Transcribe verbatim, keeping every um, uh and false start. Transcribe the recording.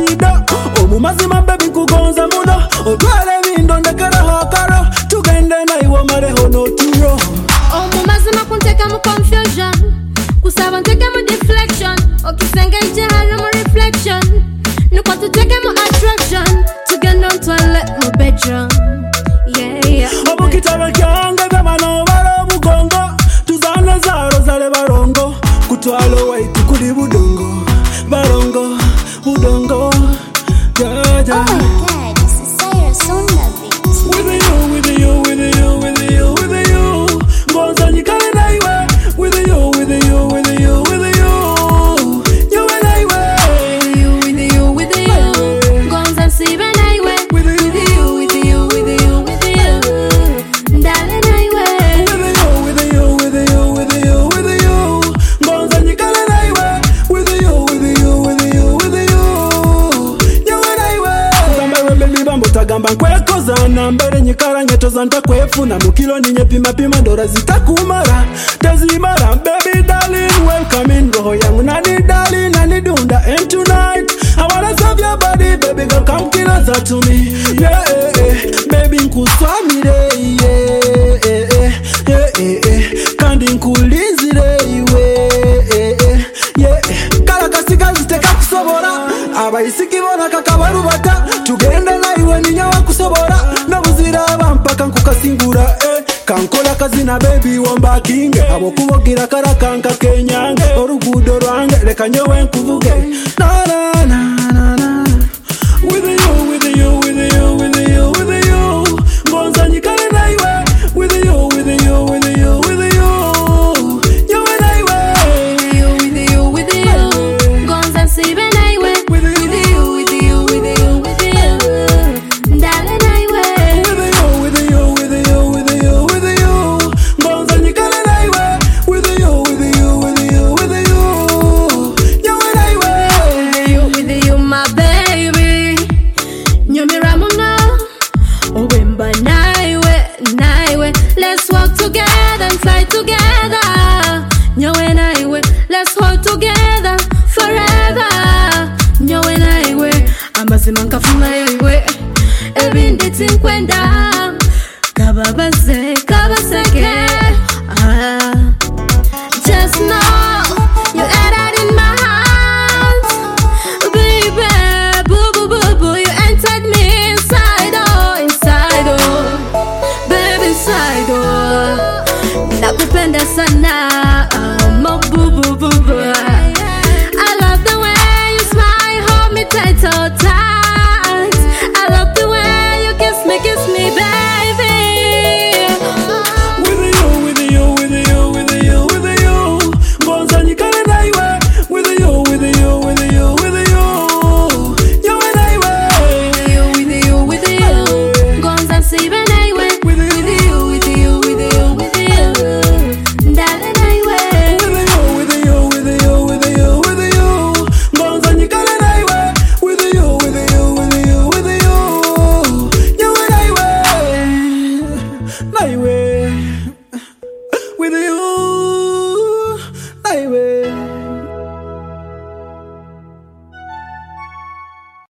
sido omumazima baby kugonza muno otwale bindo ndekera hakaro tugende naiwo mareho no turo omumazima kunteka mu confusion kusaba nteke mu deflection okisenge ije halo mu reflection nuko tuteke mu attraction tugende on toilet mu bedroom yeah yeah obukitaba kyange gamano balo bugongo tuzana zaro zale barongo kutwalo wait kuli budongo barongo budongo yeah yeah Oh God, this is Cyrus on the beat. with you with you with you with you with you ngoza nyikale naiwe with you with you with you with you you and I with you with you with you gonza sibe naiwe with with you with you with you with you ndale naiwe with you with you with you with you with you ngoza nyikale naiwe with you with you with you with you you and I gamba baby bambo tagamba nkwekoza na mbere nyikara nyetoza ntakwefuna mukilo ninye pima pima ndora zitakumara tazimara baby darling welcome in roho yangu nani darling nani dunda and tonight I wanna serve your body baby girl come kill us to me yeah eh, eh. baby nkuswamire yeah eh, eh, yeah eh, eh. kandi nkulizire iwe eh, eh, yeah eh. kala kasika ziteka kusobora abayisiki bona kakabarubata tugende naiwe ninyawa kusobora nobuzira bampaka nkukasingura eh. kankola kazina baby womba kinge abo kubogira kara kanka kenyange orugudo rwange reka nyowe nkuvuge na na na na na with you with you with you with you with you ngonza nyikale naiwe with you with you with you with you you and I with you with you with you gonza sibe naiwe with you with you with you with you ndale naiwe with you with you with you with you with you ngonza nyikale naiwe with you with you with you with you you and I with you with you my baby nyomira muno owemba naiwe naiwe let's walk together and fly together nyowe naiwe let's hold together forever nyowe naiwe amazima nkafuna iwe ebindi tinkwenda kababaze kabaseke